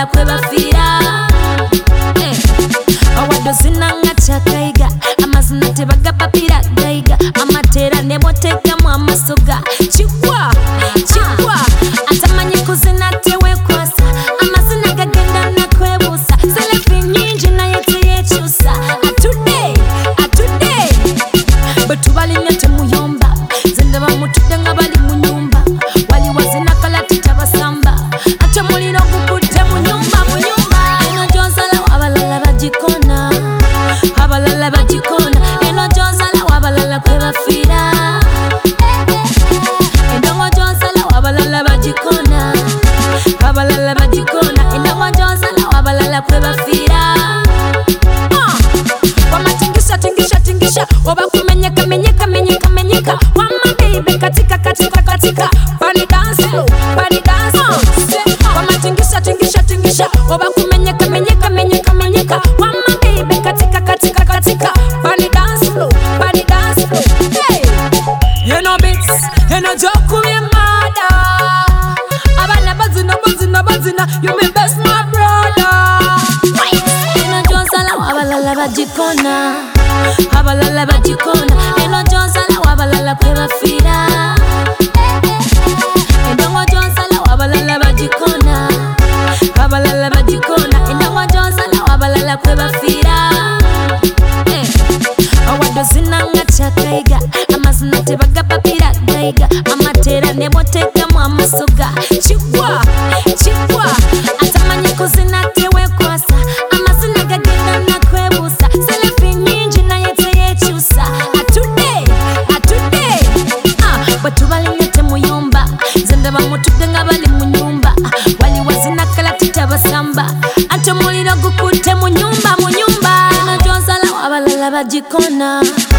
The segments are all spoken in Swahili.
abalala kwe bafira awadozina nga chakaiga amazina tebagapapira gaiga amatera nebotekamu amasoga chikwa atamanyi kuzina tewekwasa amazina gagenda nakwebuusa selefi nyingi naye teyekyusa atudde bwetubalinnya temuyomba zendaba mutudde nga bali mu nyumba wali wazina kala tutabasamba ate muliro gukutte mu nyumba eno gyonsala abalala bagikona eno gyonsala abalala kwe bafiira endongo gyonsala abalala bagikona endongo gyonsala abalala kwe bafiira wamatingisha oba kumenyeka wama baby katika pani dance wamatingisha oba kumenyeka wama baby katika pani dance hey you know bits you know joke me mada abana bazina you me best my brother eno gyonsala abalala bagikona eno gyonsala abalala kwe bafiira endongo gyonsala abalala bagikona endongo gyonsala abalala kwe bafiira awadozina nga chakaiga amazina tebagapapira gaiga amatera nebotekamu amasoga chikwa atamanyi kuzina tewekwasa amazina gagenda nakwebuusa selefi nyingi naye teyekyusa atudde bwetubalinnya temuyomba zendaba mutudde nga bali mu nyumba wali wazina kala tutabasamba ate muliro gukutte mu nyumba eno gyonsala abalala bagikona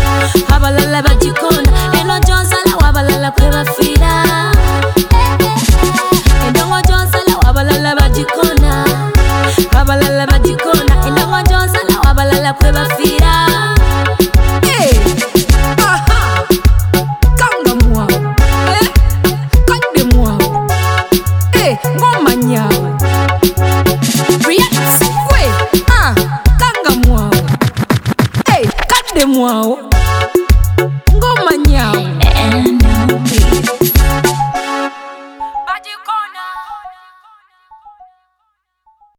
eno gyonsala abalala kwe bafiira endongo gyonsala abalala bagikona endongo gyonsala abalala kwe bafiira ngoma